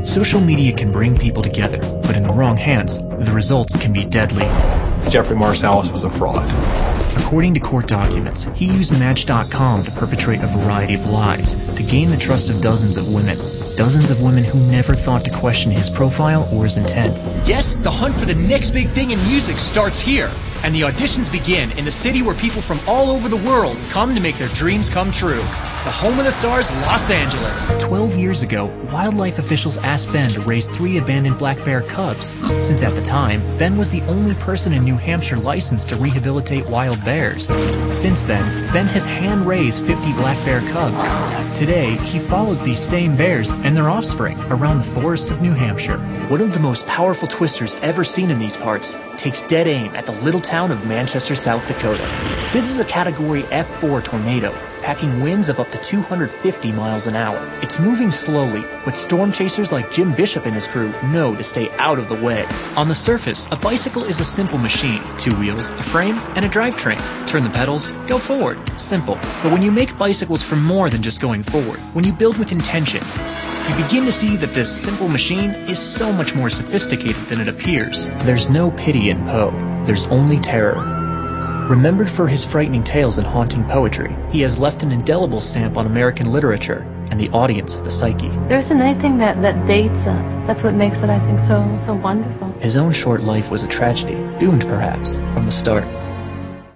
Social media can bring people together, but in the wrong hands, the results can be deadly. Jeffrey Marsalis was a fraud. According to court documents, he used Match.com to perpetrate a variety of lies to gain the trust of dozens of women. Dozens of women who never thought to question his profile or his intent. Yes, the hunt for the next big thing in music starts here. And the auditions begin in the city where people from all over the world come to make their dreams come true. The home of the stars, Los Angeles. 12 years ago, wildlife officials asked Ben to raise 3 abandoned black bear cubs, since at the time, Ben was the only person in New Hampshire licensed to rehabilitate wild bears. Since then, Ben has hand-raised 50 black bear cubs. Today, he follows these same bears and their offspring around the forests of New Hampshire. One of the most powerful twisters ever seen in these parts takes dead aim at the little town of Manchester, South Dakota. This is a Category F4 tornado, packing winds of up to 250 miles an hour. It's moving slowly, but storm chasers like Jim Bishop and his crew know to stay out of the way. On the surface, a bicycle is a simple machine. 2 wheels, a frame, and a drivetrain. Turn the pedals, go forward. Simple. But when you make bicycles for more than just going forward, when you build with intention, you begin to see that this simple machine is so much more sophisticated than it appears. There's no pity in Poe. There's only terror. Remembered for his frightening tales and haunting poetry, he has left an indelible stamp on American literature and the audience of the psyche. There isn't anything that dates. That's what makes it, I think, so wonderful. His own short life was a tragedy, doomed perhaps from the start.